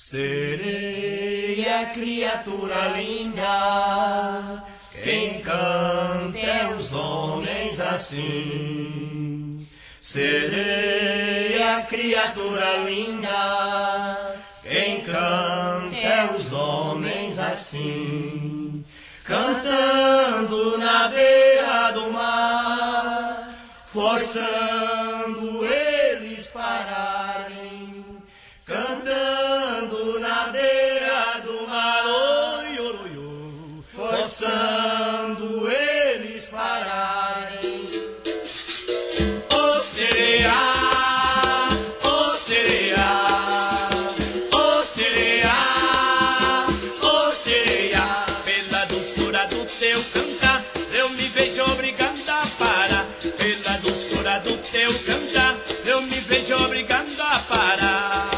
Sereia, criatura linda, quem canta é os homens assim. Sereia, criatura linda, quem canta é os homens assim. Cantando na beira do mar, forçando eles pararem. Cantando na beira do mar, oi, oi, oi, forçando eles pararem. Ô sereia, ô sereia, ô sereia, ô sereia, pela doçura do teu cantar, eu me vejo obrigada a parar. Pela doçura do teu cantar, eu me vejo obrigada a parar.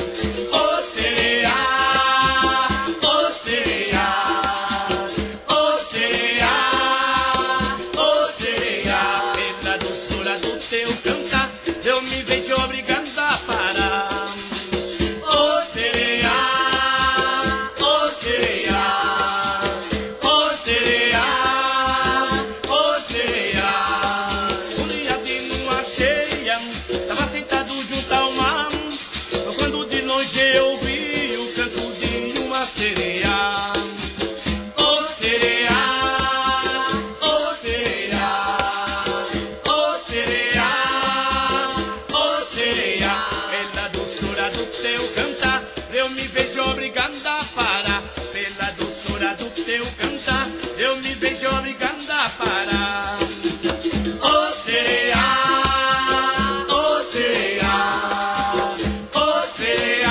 Eu vi o canto de uma sereia. Ô sereia, ô sereia, ô sereia, ô sereia, pela doçura do teu cantar, eu me vejo obrigada a parar. Pela doçura do teu cantar, eu me vejo obrigada a parar. Ô sereia, ô sereia, ô sereia,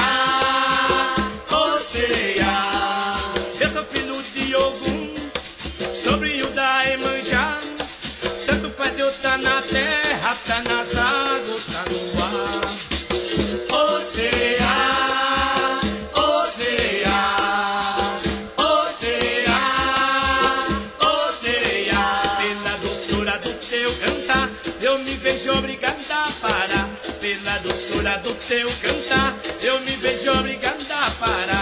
eu sou filho de Ogum, sobrinho da Iemanjá. Tanto faz eu tá na terra, tá nas águas, tá no ar. Ô sereia, ô sereia, ô sereia, ô sereia, pela doçura do teu cantar, eu me vejo obrigada a parar. Pela doçura do teu cantar, eu me vejo obrigada a parar.